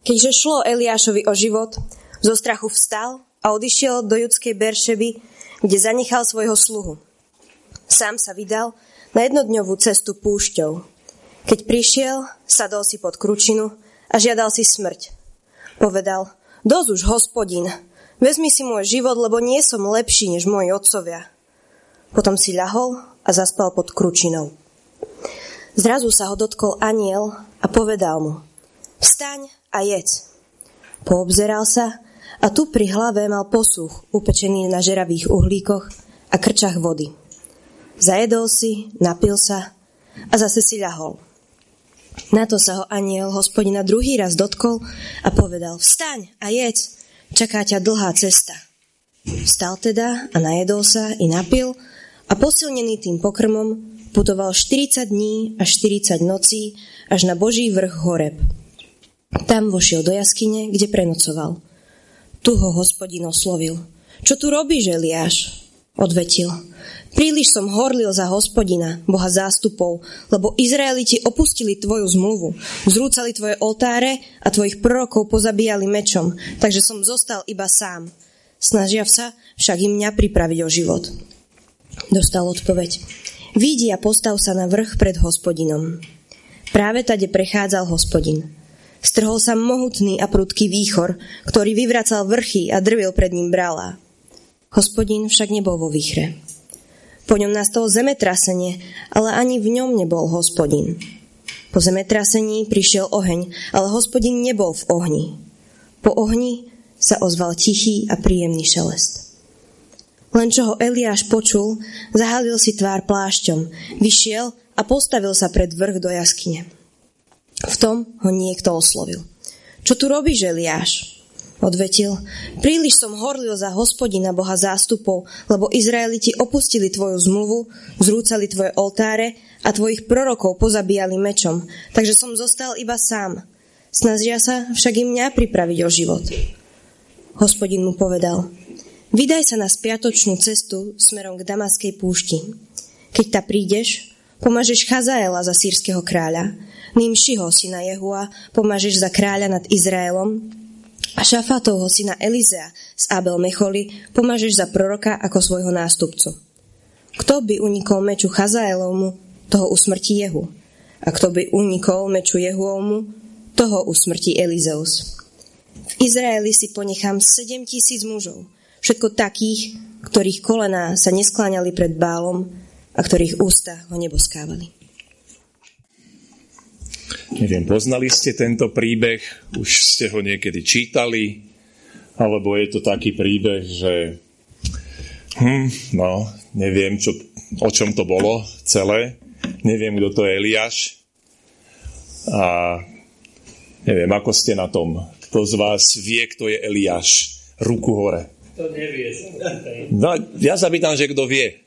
Keďže šlo Eliášovi o život, zo strachu vstal a odišiel do judskej Beršeby, kde zanechal svojho sluhu. Sám sa vydal na jednodňovú cestu púšťou. Keď prišiel, sadol si pod kručinu a žiadal si smrť. Povedal: dosť už, Hospodin, vezmi si môj život, lebo nie som lepší než moji otcovia. Potom si ľahol a zaspal pod kručinou. Zrazu sa ho dotkol anjel a povedal mu: vstaň a jedz. Poobzeral sa a tu pri hlave mal posúch upečený na žeravých uhlíkoch a krčach vody. Zajedol si, napil sa a zase si ľahol. Na to sa ho anjel Hospodina druhý raz dotkol a povedal: vstaň a jedz, čaká ťa dlhá cesta. Vstal teda a najedol sa i napil a posilnený tým pokrmom putoval 40 dní a 40 nocí až na Boží vrch Horeb. Tam vošiel do jaskyne, kde prenocoval. Tu ho Hospodin oslovil: čo tu robíš, Eliáš? Odvetil: príliš som horlil za Hospodina, Boha zástupov, lebo Izraeliti opustili tvoju zmluvu, zrúcali tvoje oltáre a tvojich prorokov pozabíjali mečom, takže som zostal iba sám. Snažia sa však im mňa pripraviť o život. Dostal odpoveď: vyjdi a postav sa na vrch pred Hospodinom. Práve tade prechádzal Hospodin. Strhol sa mohutný a prudký výchor, ktorý vyvracal vrchy a drvil pred ním bralá. Hospodin však nebol vo výchre. Po ňom nastalo zemetrasenie, ale ani v ňom nebol Hospodin. Po zemetrasení prišiel oheň, ale Hospodin nebol v ohni. Po ohni sa ozval tichý a príjemný šelest. Len čo ho Eliáš počul, zahalil si tvár plášťom, vyšiel a postavil sa pred vrch do jaskyne. V tom ho niekto oslovil: čo tu robíš, Eliáš? Odvetil: príliš som horlil za Hospodina, Boha zástupov, lebo Izraeliti opustili tvoju zmluvu, zrúcali tvoje oltáre a tvojich prorokov pozabíjali mečom, takže som zostal iba sám. Snažia sa však im mňa pripraviť o život. Hospodin mu povedal: vydaj sa na spiatočnú cestu smerom k Damaskej púšti. Keď ta prídeš, pomažeš Chazaela za sírskeho kráľa, Nimšiho syna Jehua pomažeš za kráľa nad Izraelom a Šafatovho syna Elizea z Abel Mecholi pomažeš za proroka ako svojho nástupcu. Kto by unikol meču Chazaelovmu, toho usmrtí Jehu. A kto by unikol meču Jehuovmu, toho usmrtí Elizeus. V Izraeli si ponechám 7 000 mužov, všetko takých, ktorých kolená sa neskláňali pred Bálom a ktorých ústa ho neboskávali. Neviem, poznali ste tento príbeh? Už ste ho niekedy čítali? Alebo je to taký príbeh, že neviem, o čom to bolo celé. Neviem, kto to je Eliáš. A neviem, ako ste na tom. Kto z vás vie, kto je Eliáš? Ruku hore. To nevie. No, ja sa pýtam, že kto vie.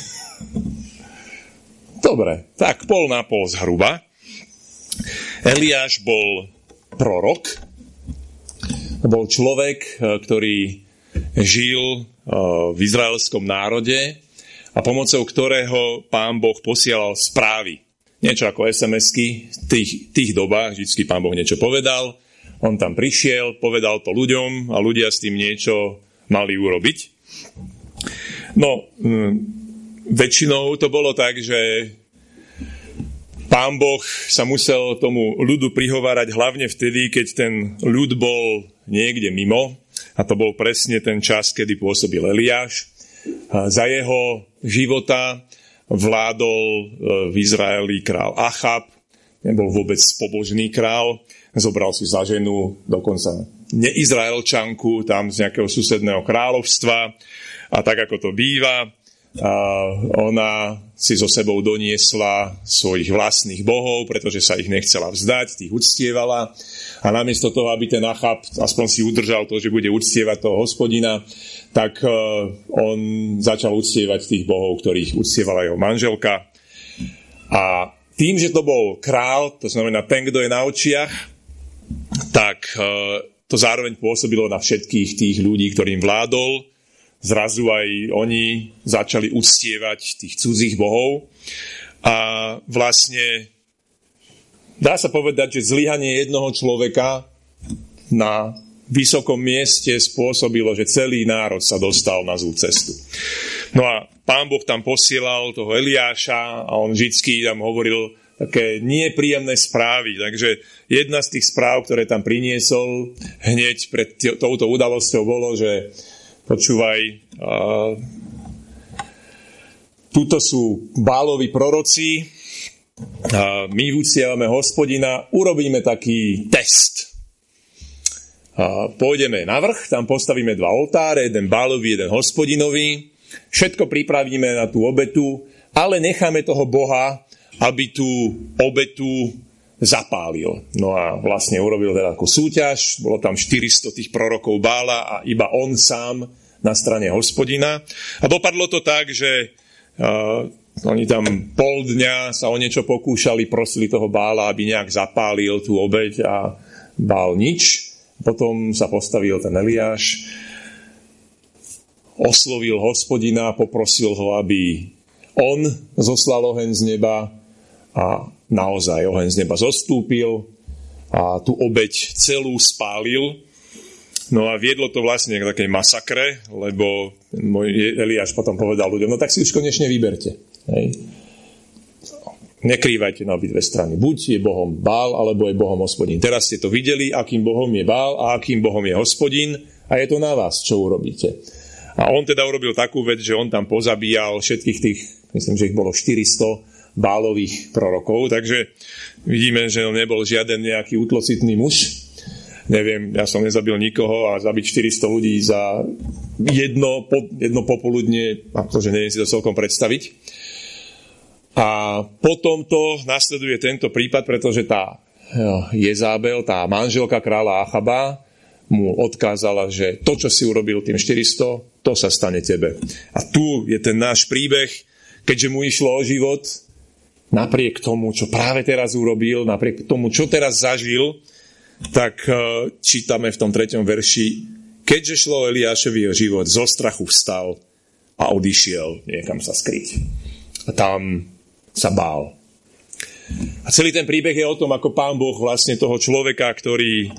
Dobre, tak pol na pol zhruba. Eliáš bol prorok, bol človek, ktorý žil v izraelskom národe a pomocou ktorého Pán Boh posielal správy. Niečo ako SMS-ky v tých dobách, vždycky Pán Boh niečo povedal, on tam prišiel, povedal to ľuďom a ľudia s tým niečo mali urobiť. No, väčšinou to bolo tak, že Pán Boh sa musel tomu ľudu prihovárať hlavne vtedy, keď ten ľud bol niekde mimo. A to bol presne ten čas, kedy pôsobil Eliáš. Za jeho života vládol v Izraeli král Achab. Nebol vôbec pobožný král. Zobral si za ženu dokonca neizraelčanku tam z nejakého susedného kráľovstva. A tak, ako to býva, ona si so sebou doniesla svojich vlastných bohov, pretože sa ich nechcela vzdať, tých uctievala a namiesto toho, aby ten Achab aspoň si udržal to, že bude uctievať toho Hospodina, tak on začal uctievať tých bohov, ktorých uctievala jeho manželka. A tým, že to bol král, to znamená ten, kto je na očiach, tak to zároveň pôsobilo na všetkých tých ľudí, ktorým vládol. Zrazu aj oni začali uctievať tých cudzích bohov a vlastne dá sa povedať, že zlyhanie jednoho človeka na vysokom mieste spôsobilo, že celý národ sa dostal na zlú cestu. No a Pán Boh tam posielal toho Eliáša a on vždycky tam hovoril také nepríjemné správy. Takže jedna z tých správ, ktoré tam priniesol hneď pred touto udalosťou bolo, že počúvaj, tuto sú Bálovi proroci, my uctievame Hospodina, urobíme taký test. Pôjdeme na vrch, tam postavíme 2 oltáre, jeden Bálovi, jeden Hospodinovi, všetko pripravíme na tú obetu, ale necháme toho Boha, aby tú obetu zapálil. No a vlastne urobil teda takú súťaž, bolo tam 400 tých prorokov Bála a iba on sám na strane Hospodina. A dopadlo to tak, že oni tam pol dňa sa o niečo pokúšali, prosili toho Bála, aby nejak zapálil tú obeť a Bál nič. Potom sa postavil ten Eliáš, oslovil Hospodina, poprosil ho, aby on zoslal oheň z neba a naozaj oheň z neba zostúpil a tú obeť celú spálil. No a viedlo to vlastne k takej masakre, lebo Eliáš potom povedal ľuďom, no tak si už konečne vyberte. Hej. Nekrývajte na obidve strany. Buď je Bohom Bál, alebo je Bohom Hospodin. Teraz ste to videli, akým Bohom je Bál a akým Bohom je Hospodin a je to na vás, čo urobíte. A on teda urobil takú vec, že on tam pozabíjal všetkých tých, myslím, že ich bolo 400 Bálových prorokov, takže vidíme, že on nebol žiaden nejaký útlocitný muž. Neviem, ja som nezabil nikoho a zabiť 400 ľudí za jedno popoludne, akože neviem si to celkom predstaviť. A potom to nasleduje tento prípad, pretože tá Jezábel, tá manželka kráľa Achaba, mu odkázala, že to, čo si urobil tým 400, to sa stane tebe. A tu je ten náš príbeh, keďže mu išlo o život, napriek tomu, čo práve teraz urobil, napriek tomu, čo teraz zažil, tak čítame v tom 3. verši, keďže šlo Eliášovi o život, zo strachu vstal a odišiel niekam sa skryť. A tam sa bál. A celý ten príbeh je o tom, ako Pán Boh vlastne toho človeka, ktorý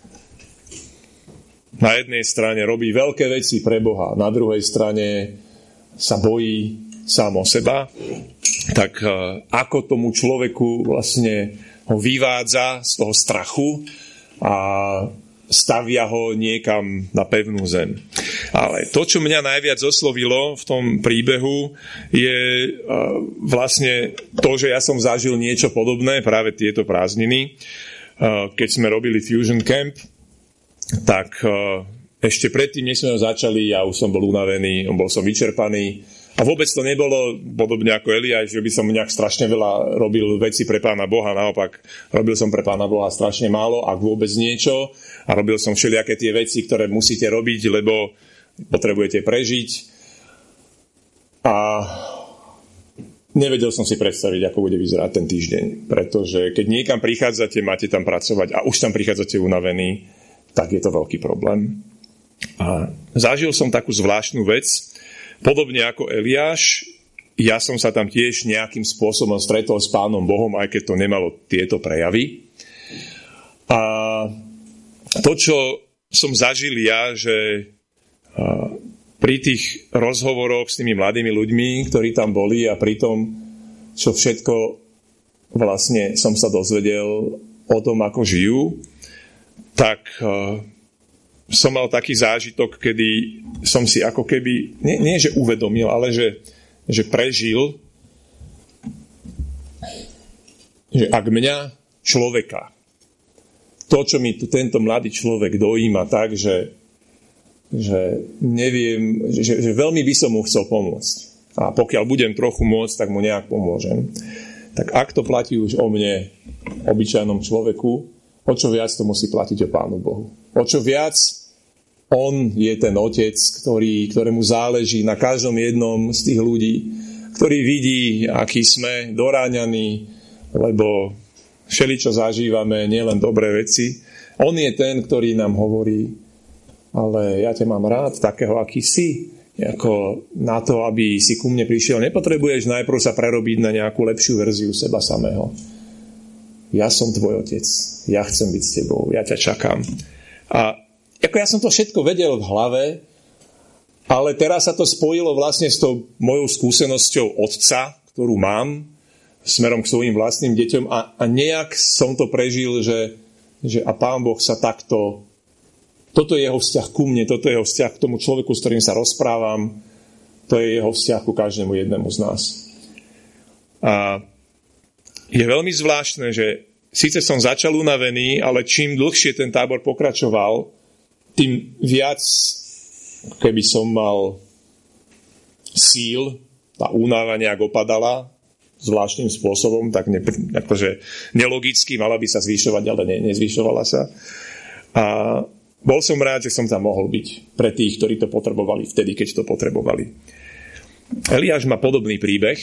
na jednej strane robí veľké veci pre Boha, na druhej strane sa bojí sám o seba, tak ako tomu človeku vlastne ho vyvádza z toho strachu a stavia ho niekam na pevnú zem. Ale to, čo mňa najviac oslovilo v tom príbehu, je vlastne to, že ja som zažil niečo podobné práve tieto prázdniny. Keď sme robili Fusion Camp, tak ešte predtým, než sme ho začali, ja už som bol unavený, bol som vyčerpaný. A vôbec to nebolo podobne ako Eliáš, že by som nejak strašne veľa robil veci pre Pána Boha. Naopak, robil som pre Pána Boha strašne málo, ak vôbec niečo. A robil som všelijaké tie veci, ktoré musíte robiť, lebo potrebujete prežiť. A nevedel som si predstaviť, ako bude vyzerať ten týždeň. Pretože keď niekam prichádzate, máte tam pracovať a už tam prichádzate unavení, tak je to veľký problém. A zažil som takú zvláštnu vec. Podobne ako Eliáš, ja som sa tam tiež nejakým spôsobom stretol s Pánom Bohom, aj keď to nemalo tieto prejavy. A to, čo som zažil ja, že pri tých rozhovoroch s tými mladými ľuďmi, ktorí tam boli a pri tom, čo všetko vlastne som sa dozvedel o tom, ako žijú, tak som mal taký zážitok, kedy som si ako keby, nie že uvedomil, ale že prežil, že ak mňa človeka, to, čo mi tento mladý človek dojíma tak, že neviem, že veľmi by som mu chcel pomôcť. A pokiaľ budem trochu môcť, tak mu nejak pomôžem. Tak ak to platí už o mne, obyčajnom človeku, o čo viac to musí platiť o Pánu Bohu. O čo viac on je ten otec, ktorému záleží na každom jednom z tých ľudí, ktorý vidí, aký sme doráňaní, lebo všeličo zažívame, nielen dobré veci. On je ten, ktorý nám hovorí, ale ja ťa mám rád, takého, aký si. Ako na to, aby si ku mne prišiel, nepotrebuješ najprv sa prerobiť na nejakú lepšiu verziu seba samého. Ja som tvoj otec, ja chcem byť s tebou, ja ťa čakám. A ako ja som to všetko vedel v hlave, ale teraz sa to spojilo vlastne s tou mojou skúsenosťou otca, ktorú mám, smerom k svojim vlastným deťom a nejak som to prežil, že a Pán Boh sa takto, toto je jeho vzťah ku mne, toto je jeho vzťah k tomu človeku, s ktorým sa rozprávam, to je jeho vzťah ku každému jednému z nás. A je veľmi zvláštne, že síce som začal unavený, ale čím dlhšie ten tábor pokračoval, tým viac, keby som mal síl, tá únava nejak opadala zvláštnym spôsobom, tak akože nelogicky, mala by sa zvýšovať, ale nezvýšovala sa. A bol som rád, že som tam mohol byť pre tých, ktorí to potrebovali vtedy, keď to potrebovali. Eliáš má podobný príbeh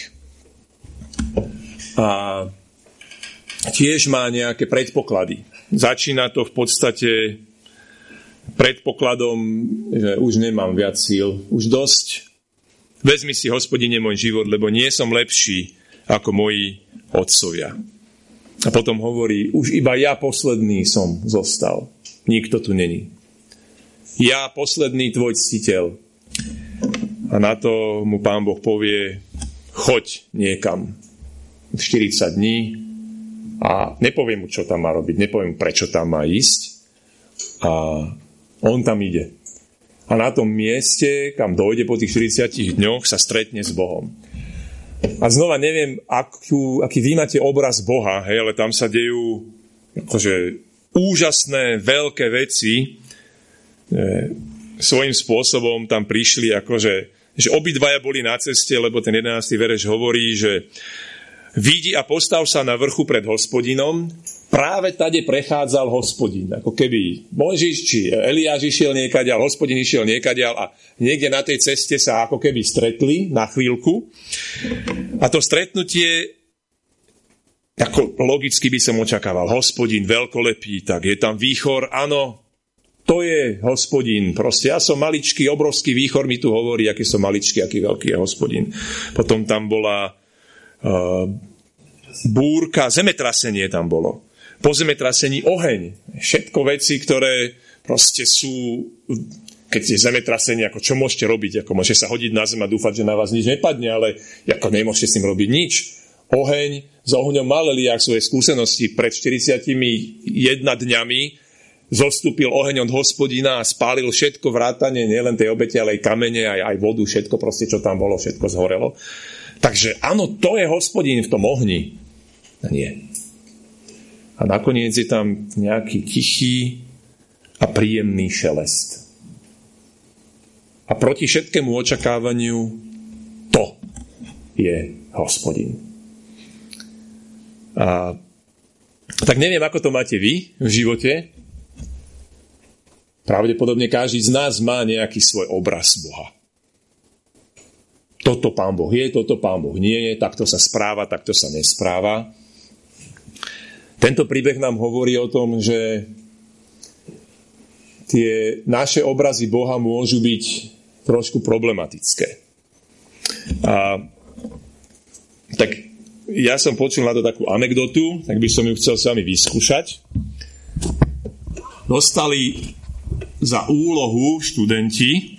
a tiež má nejaké predpoklady. Začína to v podstate predpokladom, že už nemám viac síl, už dosť. Vezmi si, Hospodine, môj život, lebo nie som lepší ako moji otcovia. A potom hovorí, už iba ja posledný som zostal. Nikto tu není. Ja posledný tvoj ctiteľ. A na to mu Pán Boh povie, choď niekam 40 dní a nepoviem mu, čo tam má robiť, nepoviem mu, prečo tam má ísť. A on tam ide. A na tom mieste, kam dojde po tých 40 dňoch, sa stretne s Bohom. A znova neviem, aký vy máte obraz Boha, hej, ale tam sa dejú akože úžasné, veľké veci. Svojím spôsobom tam prišli, akože, že obidvaja boli na ceste, lebo ten 11. verš hovorí, že vidí a postav sa na vrchu pred Hospodinom, práve tade prechádzal Hospodin. Ako keby Mojžiš či Eliáš išiel niekadiaľ, Hospodin išiel niekadiaľ a niekde na tej ceste sa ako keby stretli na chvíľku. A to stretnutie, ako logicky by som očakával, Hospodin veľkolepý, tak je tam výchor, áno, to je Hospodin. Proste ja som maličký, obrovský výchor mi tu hovorí, aký som maličký, aký veľký je Hospodin. Potom tam bola búrka, zemetrasenie tam bolo. Po zemetrasení oheň. Všetko veci, ktoré proste sú, keď je zemetrasenie, ako čo môžete robiť? Ako môžete sa hodiť na zem a dúfať, že na vás nič nepadne, ale ako nemôžete s tým robiť nič. Oheň, s ohňom mal Eliáš svoje skúsenosti. Pred 41 dňami zostúpil oheň od Hospodina a spálil všetko vrátane, nielen tej obete, ale aj kamene, aj vodu, všetko proste, čo tam bolo, všetko zhorelo. Takže áno, to je Hospodin v tom ohni. A nie. A nakoniec je tam nejaký tichý a príjemný šelest. A proti všetkému očakávaniu to je Hospodin. A tak neviem, ako to máte vy v živote. Pravdepodobne každý z nás má nejaký svoj obraz Boha. Toto Pán Boh je, toto Pán Boh nie je, takto sa správa, takto sa nespráva. Tento príbeh nám hovorí o tom, že tie naše obrazy Boha môžu byť trošku problematické. A tak ja som počul na to takú anekdotu, tak by som ju chcel s vami vyskúšať. Dostali za úlohu študenti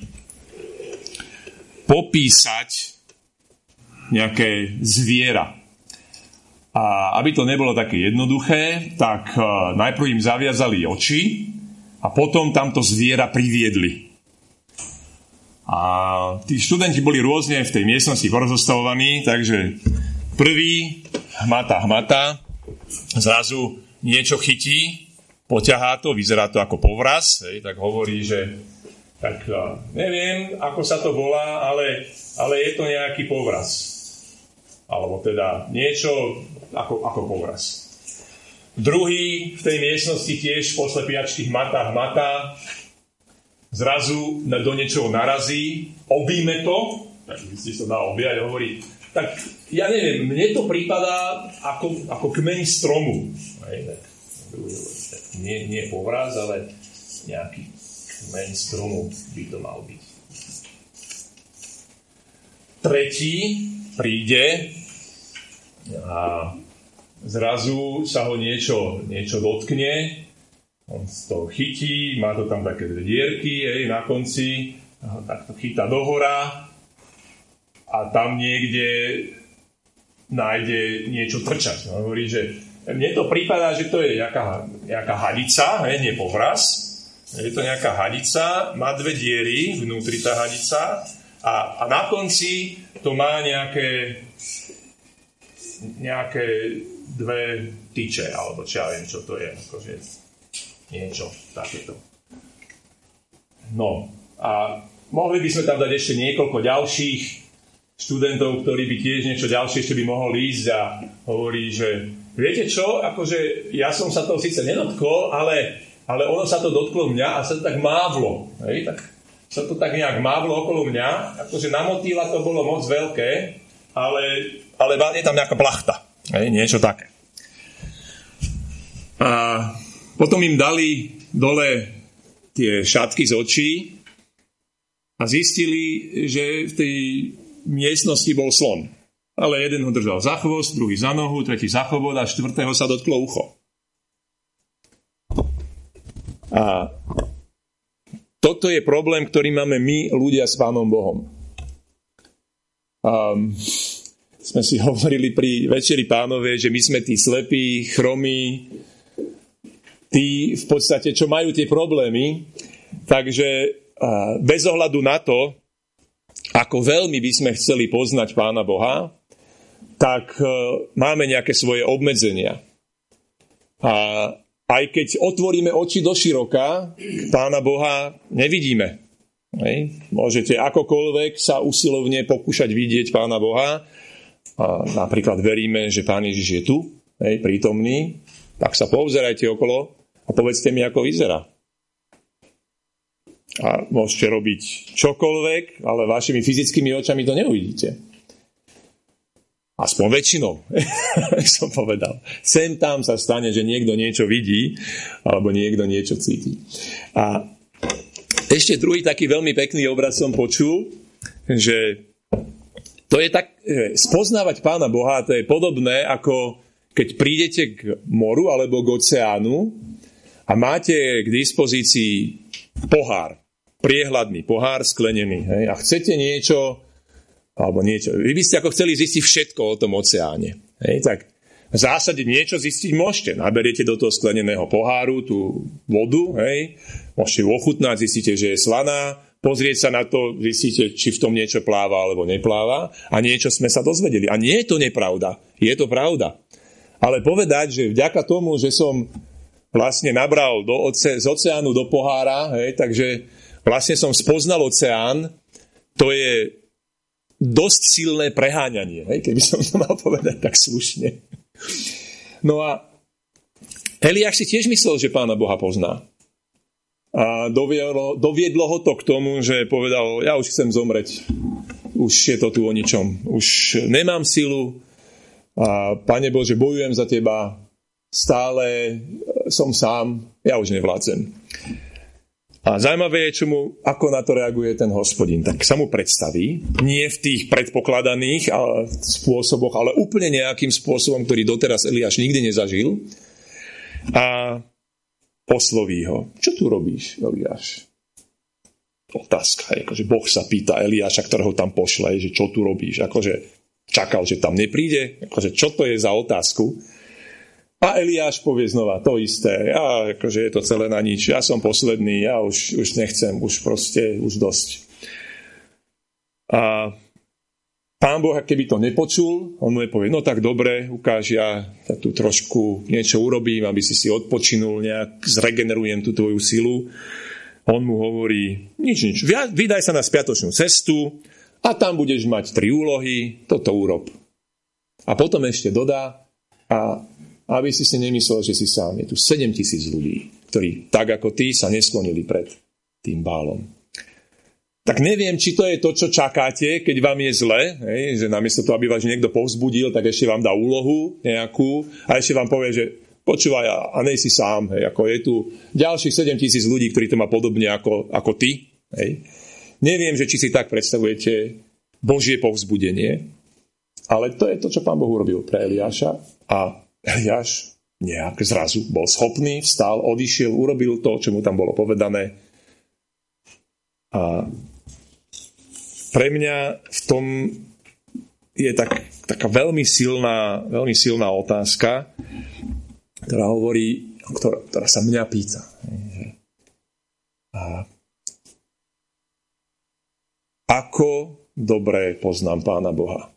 popísať nejaké zviera. A aby to nebolo také jednoduché, tak najprv im zaviazali oči a potom tamto zviera priviedli. A tí študenti boli rôzne v tej miestnosti rozostavovaní, takže prvý hmata, zrazu niečo chytí, poťahá to, vyzerá to ako povraz, tak hovorí, že tak neviem, ako sa to volá, ale je to nejaký povraz. Alebo teda niečo ako povraz. Druhý v tej miestnosti tiež po slepiačky hmatá, zrazu do niečoho narazí, objíme to, tak si to dá objať a hovorí, tak ja neviem, mne to prípadá ako kmeň stromu. Nie povraz, ale nejaký kmeň stromu by to mal byť. Tretí príde a zrazu sa ho niečo dotkne On to chytí, má to tam také dve dierky, na konci, tak to chytá dohora a tam niekde nájde niečo trčať. No, hovorí, že mne to prípadá, že to je nejaká hadica, nie povraz. Je to nejaká hadica, má dve diery, vnútri tá hadica a na konci to má nejaké dve tyče, alebo čo ja viem, čo to je. Akože niečo takéto. No, a mohli by sme tam dať ešte niekoľko ďalších študentov, ktorí by tiež niečo ďalšie ešte by mohol ísť a hovorí, že viete čo, akože ja som sa toho síce nedotkol, ale ono sa to dotklo mňa a sa to tak mávlo. Tak sa to tak nejak mávlo okolo mňa, akože na motýla to bolo moc veľké, ale je tam nejaká plachta. Niečo také. A potom im dali dole tie šatky z očí a zistili, že v tej miestnosti bol slon. Ale jeden ho držal za chvost, druhý za nohu, tretí za chobot a štvrtého sa dotklo ucho. A toto je problém, ktorý máme my, ľudia, s Pánom Bohom. Sme si hovorili pri Večeri Pánovej, že my sme tí slepí, chromí, tí v podstate, čo majú tie problémy. Takže bez ohľadu na to, ako veľmi by sme chceli poznať Pána Boha, tak máme nejaké svoje obmedzenia. A aj keď otvoríme oči do široka, Pána Boha nevidíme. Môžete akokoľvek sa usilovne pokúšať vidieť Pána Boha. A napríklad veríme, že Pán Ježiš je tu, prítomný, tak sa poobzerajte okolo a povedzte mi, ako vyzerá. A môžete robiť čokoľvek, ale vašimi fyzickými očami to neuvidíte. Aspoň väčšinou, som povedal. Sem tam sa stane, že niekto niečo vidí, alebo niekto niečo cíti. A ešte druhý taký veľmi pekný obraz som počul, že to je tak, spoznávať Pána Boha, to je podobné, ako keď prídete k moru alebo k oceánu a máte k dispozícii pohár, priehľadný pohár sklenený, a chcete niečo, alebo niečo. Vy by ste ako chceli zistiť všetko o tom oceáne. Tak v zásade niečo zistiť môžete. Naberiete do toho skleneného poháru tú vodu, môžete ju ochutnať, zistíte, že je slaná, pozrieť sa na to, zistíte, či v tom niečo pláva alebo nepláva a niečo sme sa dozvedeli. A nie je to nepravda, je to pravda. Ale povedať, že vďaka tomu, že som vlastne nabral z oceánu do pohára, takže vlastne som spoznal oceán, to je dosť silné preháňanie, keby som to mal povedať tak slušne. No a Eliáš si tiež myslel, že Pána Boha pozná. A doviedlo ho to k tomu, že povedal, ja už chcem zomreť. Už je to tu o ničom. Už nemám silu. A Pane Bože, bojujem za teba. Stále som sám. Ja už nevládzem. A zaujímavé je, ako na to reaguje ten Hospodin. Tak sa mu predstaví, nie v tých predpokladaných spôsoboch, ale úplne nejakým spôsobom, ktorý doteraz Eliáš nikdy nezažil. A osloví ho. Čo tu robíš, Eliáš? Otázka je, akože Boh sa pýta Eliáša, ktorého tam pošle, že čo tu robíš. Akože čakal, že tam nepríde. Akože čo to je za otázku? A Eliáš povie znova to isté. Akože je to celé na nič. Ja som posledný, ja už nechcem, už dosť. A Pán Boh, keby to nepočul, on mu povie, no tak dobre, ukáž, ja tu trošku niečo urobím, aby si odpočinul, nejak zregenerujem tú tvoju silu. On mu hovorí, nič, vydaj sa na spiatočnú cestu a tam budeš mať 3 úlohy, toto urob. A potom ešte dodá, a aby si nemyslel, že si sám. Je tu 7,000 ľudí, ktorí tak ako ty sa nesklonili pred tým Bálom. Tak neviem, či to je to, čo čakáte, keď vám je zle, že namiesto toho, aby vás niekto povzbudil, tak ešte vám dá úlohu nejakú a ešte vám povie, že počúvaj, a nej si sám. Ako je tu ďalších 7,000 ľudí, ktorí to má podobne ako ty. Neviem, že či si tak predstavujete Božie povzbudenie, ale to je to, čo Pán Boh urobil pre Eliáša a Eliáš nejak zrazu bol schopný, vstal, odišiel, urobil to, čo mu tam bolo povedané. A pre mňa v tom je taká veľmi silná otázka, ktorá sa mňa pýta. Ako dobre poznám Pána Boha?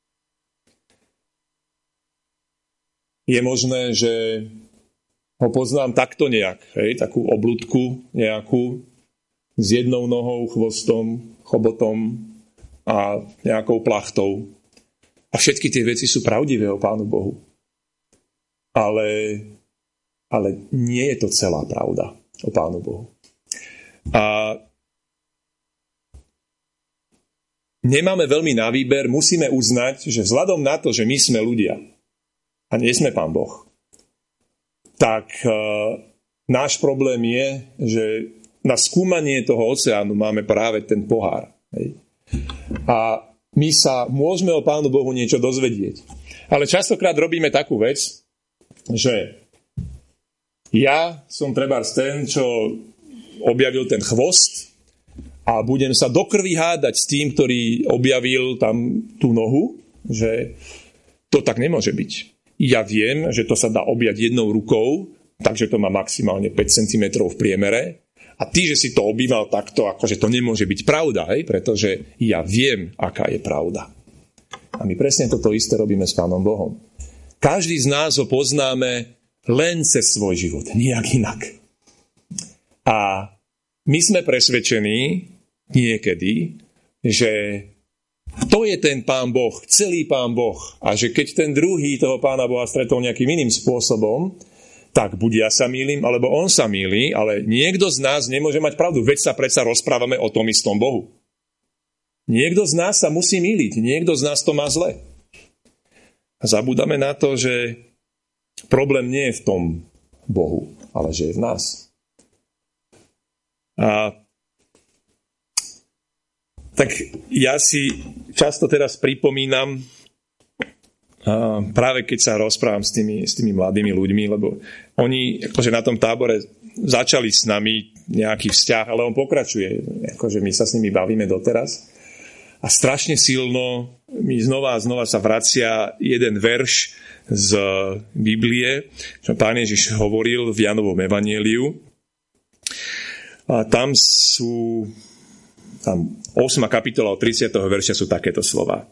Je možné, že ho poznám takto nejak, takú obludku nejakú, s jednou nohou, chvostom, chobotom a nejakou plachtou. A všetky tie veci sú pravdivé o Pánu Bohu. Ale nie je to celá pravda o Pánu Bohu. A nemáme veľmi na výber, musíme uznať, že vzhľadom na to, že my sme ľudia a nie sme Pán Boh, tak náš problém je, že na skúmanie toho oceánu máme práve ten pohár. Hej? A my sa môžeme o Pánu Bohu niečo dozvedieť. Ale častokrát robíme takú vec, že ja som trebárs ten, čo objavil ten chvost a budem sa do krvi hádať s tým, ktorý objavil tam tú nohu, že to tak nemôže byť. Ja viem, že to sa dá objať jednou rukou, takže to má maximálne 5 cm v priemere. A ty, že si to objímal takto, akože to nemôže byť pravda, pretože ja viem, aká je pravda. A my presne toto isté robíme s Pánom Bohom. Každý z nás ho poznáme len cez svoj život, nijak inak. A my sme presvedčení niekedy, že to je ten Pán Boh, celý Pán Boh. A že keď ten druhý toho Pána Boha stretol nejakým iným spôsobom, tak buď ja sa mýlim, alebo on sa mýli, ale niekto z nás nemôže mať pravdu. Veď sa predsa rozprávame o tom istom Bohu. Niekto z nás sa musí mýliť, niekto z nás to má zle. A zabúdame na to, že problém nie je v tom Bohu, ale že je v nás. A tak ja si často teraz pripomínam, práve keď sa rozprávam s tými mladými ľuďmi, lebo oni akože na tom tábore začali s nami nejaký vzťah, ale on pokračuje, akože my sa s nimi bavíme doteraz. A strašne silno mi znova a znova sa vracia jeden verš z Biblie, čo Pán Ježiš hovoril v Jánovom evanjeliu. A tam 8. kapitola od 30. verša sú takéto slová.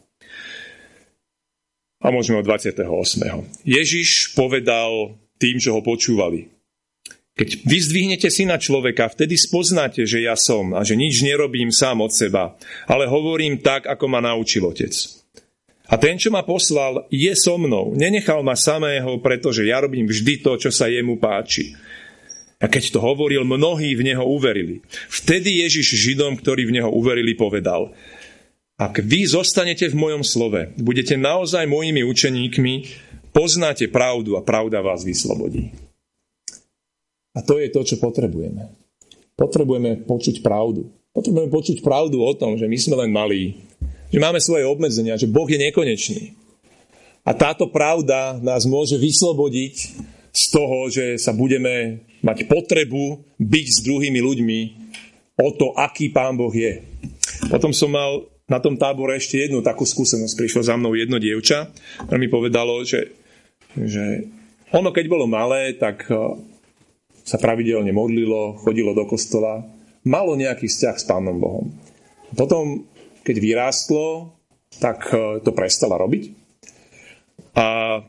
A môžeme od 28. Ježiš povedal tým, čo ho počúvali: keď vyzdvihnete Syna človeka, vtedy spoznáte, že ja som a že nič nerobím sám od seba, ale hovorím tak, ako ma naučil Otec. A ten, čo ma poslal, je so mnou. Nenechal ma samého, pretože ja robím vždy to, čo sa jemu páči. A keď to hovoril, mnohí v neho uverili. Vtedy Ježiš Židom, ktorí v neho uverili, povedal: ak vy zostanete v mojom slove, budete naozaj mojimi učeníkmi, poznáte pravdu a pravda vás vyslobodí. A to je to, čo potrebujeme. Potrebujeme počuť pravdu. Potrebujeme počuť pravdu o tom, že my sme len malí, že máme svoje obmedzenia, že Boh je nekonečný. A táto pravda nás môže vyslobodiť z toho, že sa budeme mať potrebu byť s druhými ľuďmi o to, aký Pán Boh je. Potom som mal na tom tábore ešte jednu takú skúsenosť. Prišlo za mnou jedno dievča, ktoré mi povedalo, že ono, keď bolo malé, tak sa pravidelne modlilo, chodilo do kostola, malo nejaký vzťah s Pánom Bohom. Potom, keď vyrástlo, tak to prestala robiť. A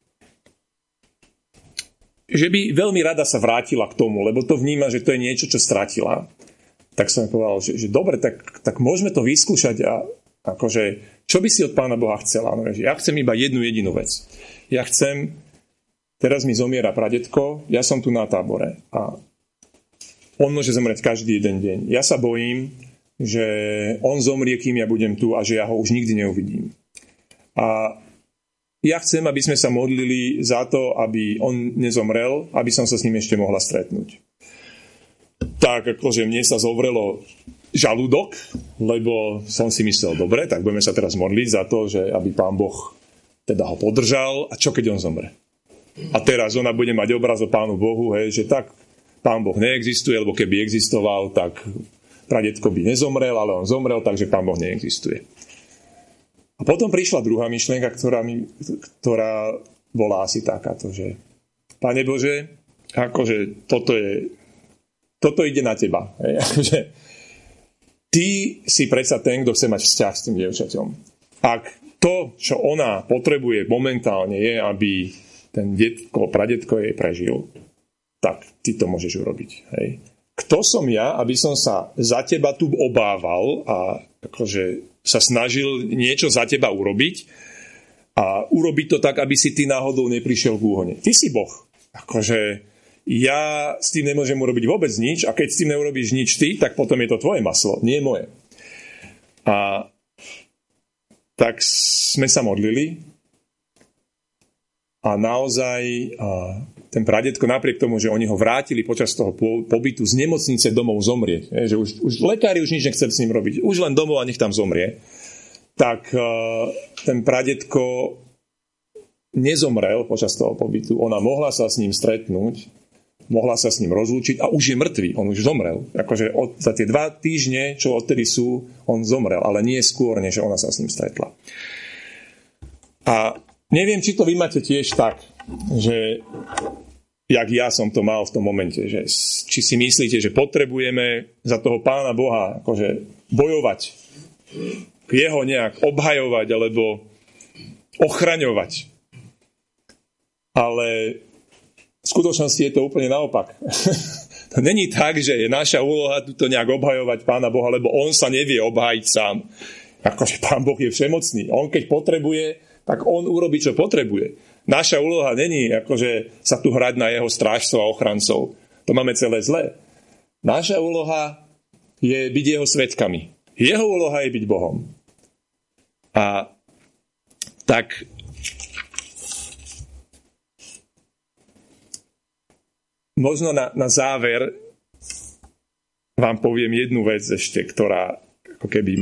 že by veľmi rada sa vrátila k tomu, lebo to vníma, že to je niečo, čo stratila. Tak som povedal, že dobre, tak môžeme to vyskúšať a akože, čo by si od Pána Boha chcela? No, ja chcem iba jednu jedinú vec. Ja chcem, teraz mi zomiera pradetko, ja som tu na tábore a on môže zomrieť každý jeden deň. Ja sa bojím, že on zomrie, kým ja budem tu a že ja ho už nikdy neuvidím. A ja chcem, aby sme sa modlili za to, aby on nezomrel, aby som sa s ním ešte mohla stretnúť. Tak akože mne sa zovrelo žalúdok, lebo som si myslel, dobre, tak budeme sa teraz modliť za to, že aby Pán Boh teda ho podržal a čo keď on zomre. a teraz ona bude mať obraz o Pánu Bohu, hej, že tak Pán Boh neexistuje, lebo keby existoval, tak pradedko by nezomrel, ale on zomrel, takže Pán Boh neexistuje. A potom prišla druhá myšlienka, ktorá bola asi takáto, že Pane Bože, akože toto ide na teba. Hej, akože ty si predsa ten, kto chce mať vzťah s tým dievčaťom. Ak to, čo ona potrebuje momentálne je, aby ten pradedko jej prežil, tak ty to môžeš urobiť. Hej. Kto som ja, aby som sa za teba tu obával a akože sa snažil niečo za teba urobiť a urobiť to tak, aby si ty náhodou neprišiel k úhone. Ty si Boh. Akože ja s tým nemôžem urobiť vôbec nič a keď s tým neurobíš nič ty, tak potom je to tvoje maslo, nie moje. A tak sme sa modlili a naozaj ten pradedko, napriek tomu, že oni ho vrátili počas toho pobytu z nemocnice domov zomrieť, že už lekári už nič nechceli s ním robiť, už len domov a nech tam zomrie, tak ten pradedko nezomrel počas toho pobytu. Ona mohla sa s ním stretnúť, mohla sa s ním rozlúčiť a už je mŕtvý, on už zomrel. Akože za tie 2 týždne, čo odtedy sú, on zomrel, ale nie skôr, než ona sa s ním stretla. A neviem, či to vy máte tiež tak, že jak ja som to mal v tom momente, že či si myslíte, že potrebujeme za toho Pána Boha akože bojovať, jeho nejak obhajovať alebo ochraňovať. Ale v skutočnosti je to úplne naopak. To není tak, že je naša úloha tuto nejak obhajovať Pána Boha, lebo on sa nevie obhájiť sám. Akože Pán Boh je všemocný. On keď potrebuje, tak on urobí, čo potrebuje. Naša úloha není akože sa tu hrať na jeho strážcov a ochrancov. To máme celé zlé. Naša úloha je byť jeho svedkami. Jeho úloha je byť Bohom. A tak možno na záver vám poviem jednu vec ešte, ktorá ako keby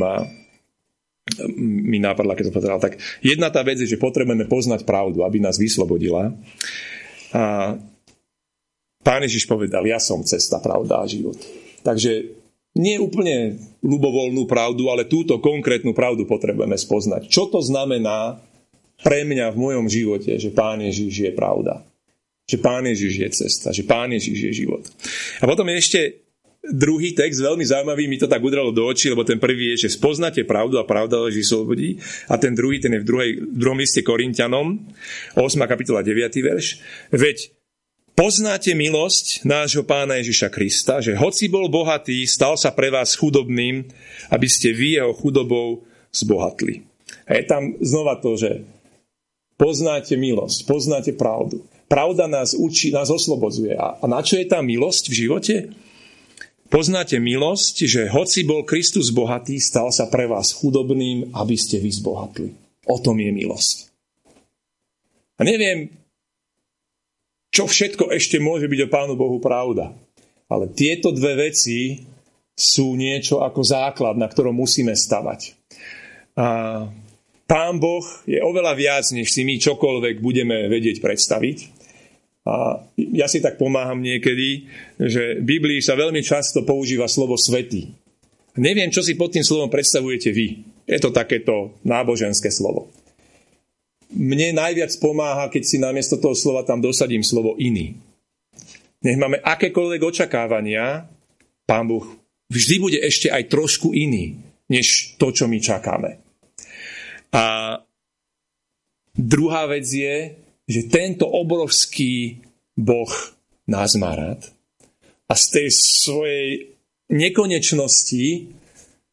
mi napadla, keď som povedal. Tak jedna tá vec je, že potrebujeme poznať pravdu, aby nás vyslobodila. A Pán Ježiš povedal, ja som cesta, pravda a život. Takže nie úplne ľubovoľnú pravdu, ale túto konkrétnu pravdu potrebujeme spoznať. Čo to znamená pre mňa v mojom živote, že Pán Ježiš je pravda? Že Pán Ježiš je cesta, že Pán Ježiš je život. A potom je ešte druhý text, veľmi zaujímavý, mi to tak udrelo do očí, lebo ten prvý je, že spoznáte pravdu a pravda vás vyslobodí. A ten druhý, ten je v druhom liste Korinťanom, 8. kapitola 9. verš. Veď poznáte milosť nášho Pána Ježiša Krista, že hoci bol bohatý, stal sa pre vás chudobným, aby ste vy jeho chudobou zbohatli. A je tam znova to, že poznáte milosť, poznáte pravdu. Pravda nás učí, nás oslobodzuje. A na čo je tá milosť v živote? Poznáte milosť, že hoci bol Kristus bohatý, stal sa pre vás chudobným, aby ste vy zbohatli. O tom je milosť. A neviem, čo všetko ešte môže byť o Pánu Bohu pravda. Ale tieto dve veci sú niečo ako základ, na ktorom musíme stavať. A Pán Boh je oveľa viac, než si my čokoľvek budeme vedieť predstaviť. A ja si tak pomáham niekedy, že v Biblii sa veľmi často používa slovo svätý. Neviem, čo si pod tým slovom predstavujete vy. Je to takéto náboženské slovo. Mne najviac pomáha, keď si namiesto toho slova tam dosadím slovo iný. Nech máme akékoľvek očakávania, Pán Boh vždy bude ešte aj trošku iný, než to, čo my čakáme. A druhá vec je, že tento obrovský Boh nás má rád a z tej svojej nekonečnosti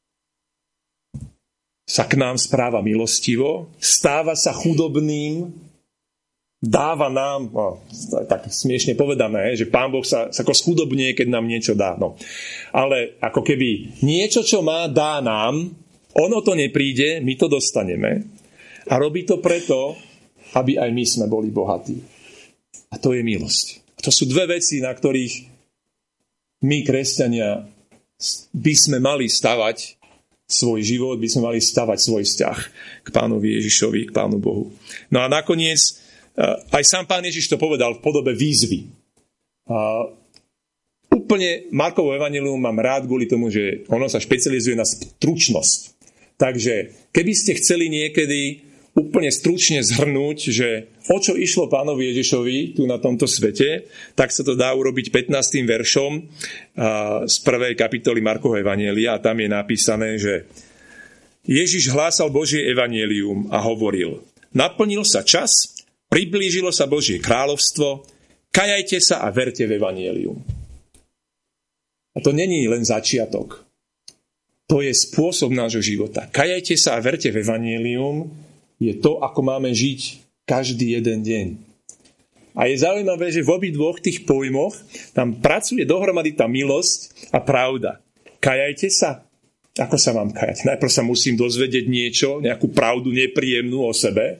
sa k nám správa milostivo, stáva sa chudobným, dáva nám, tak smiešne povedané, že Pán Boh sa ako schudobnie, keď nám niečo dá. No. Ale ako keby niečo, čo má, dá nám, ono to nepríde, my to dostaneme a robí to preto, aby aj my sme boli bohatí. A to je milosť. A to sú dve veci, na ktorých my, kresťania, by sme mali stavať svoj život, by sme mali stavať svoj vzťah k Pánovi Ježišovi, k Pánu Bohu. No a nakoniec aj sám Pán Ježiš to povedal v podobe výzvy. Úplne Markovo evanjelium mám rád kvôli tomu, že ono sa špecializuje na stručnosť. Takže keby ste chceli niekedy úplne stručne zhrnúť, že o čo išlo Pánovi Ježišovi tu na tomto svete, tak sa to dá urobiť 15. veršom z 1. kapitoly Markovho evanjelia a tam je napísané, že Ježiš hlásal Božie evanjelium a hovoril: naplnil sa čas, priblížilo sa Božie kráľovstvo, kajajte sa a verte v evanjelium. A to není len začiatok. To je spôsob nášho života. Kajajte sa a verte v evanjelium je to, ako máme žiť každý jeden deň. A je zaujímavé, že v obidvoch tých pojmoch tam pracuje dohromady tá milosť a pravda. Kajajte sa. Ako sa mám kajať? Najprv sa musím dozvedieť niečo, nejakú pravdu nepríjemnú o sebe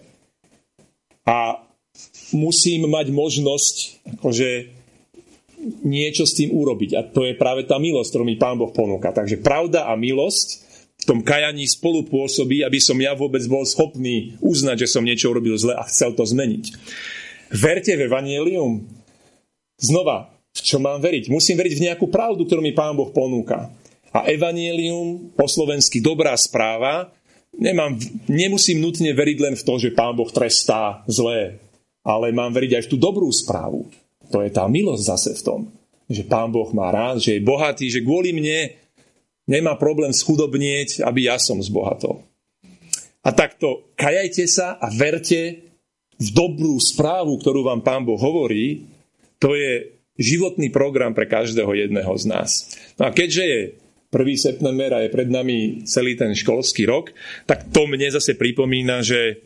a musím mať možnosť akože niečo s tým urobiť. A to je práve tá milosť, ktorú mi Pán Boh ponúka. Takže pravda a milosť v tom kajaní spolupôsobí, aby som ja vôbec bol schopný uznať, že som niečo urobil zle a chcel to zmeniť. Verte v evanjelium. Znova, v čo mám veriť? Musím veriť v nejakú pravdu, ktorú mi Pán Boh ponúka. A evanjelium, po slovensky dobrá správa, nemusím nutne veriť len v to, že Pán Boh trestá zlé, ale mám veriť aj v tú dobrú správu. To je tá milosť zase v tom, že Pán Boh má rád, že je bohatý, že kvôli mne nemá problém schudobnieť, aby ja som zbohatol. A takto kajajte sa a verte v dobrú správu, ktorú vám Pán Boh hovorí. To je životný program pre každého jedného z nás. No a keďže je 1. september a je pred nami celý ten školský rok, tak to mne zase pripomína, že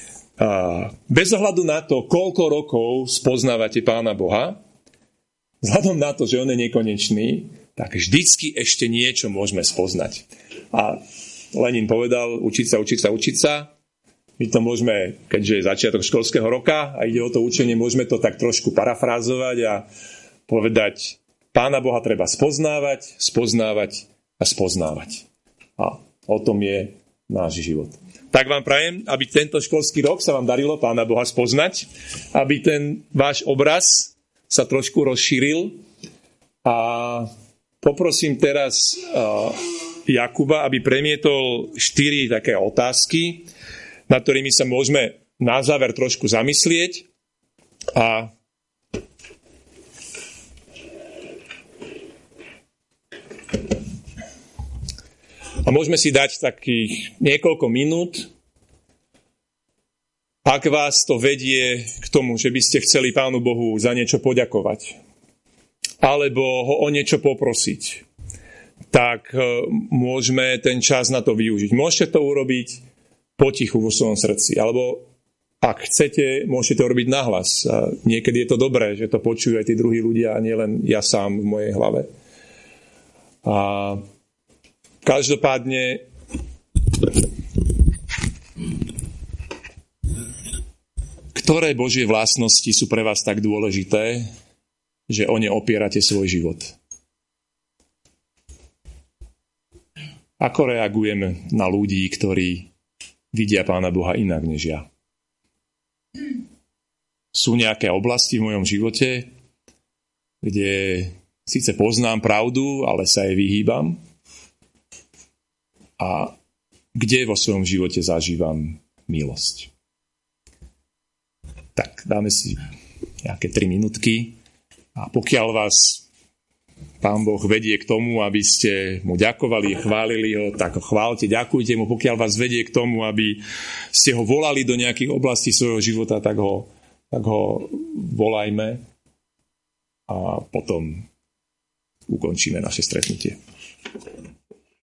bez ohľadu na to, koľko rokov spoznávate Pána Boha, vzhľadom na to, že on je nekonečný, tak vždycky ešte niečo môžeme spoznať. A Lenin povedal, učiť sa. My to môžeme, keďže je začiatok školského roka a ide o to učenie, môžeme to tak trošku parafrázovať a povedať, Pána Boha treba spoznávať a spoznávať. A o tom je náš život. Tak vám prajem, aby tento školský rok sa vám darilo Pána Boha spoznať, aby ten váš obraz sa trošku rozšíril. A poprosím teraz Jakuba, aby premietol 4 také otázky, nad ktorými sa môžeme na záver trošku zamyslieť. A môžeme si dať takých niekoľko minút, ak vás to vedie k tomu, že by ste chceli Pánu Bohu za niečo poďakovať, alebo ho o niečo poprosiť, tak môžeme ten čas na to využiť. Môžete to urobiť potichu vo svojom srdci, alebo ak chcete, môžete to robiť nahlas. A niekedy je to dobré, že to počujú aj tí druhí ľudia a nielen ja sám v mojej hlave. A každopádne ktoré Božie vlastnosti sú pre vás tak dôležité, že o ne opierate svoj život? Ako reagujeme na ľudí, ktorí vidia Pána Boha inak než ja? Sú nejaké oblasti v mojom živote, kde síce poznám pravdu, ale sa jej vyhýbam? A kde vo svojom živote zažívam milosť? Tak dáme si nejaké 3 minútky a pokiaľ vás Pán Boh vedie k tomu, aby ste mu ďakovali, chválili ho, tak ho chválte, ďakujte mu. Pokiaľ vás vedie k tomu, aby ste ho volali do nejakých oblastí svojho života, tak ho volajme a potom ukončíme naše stretnutie.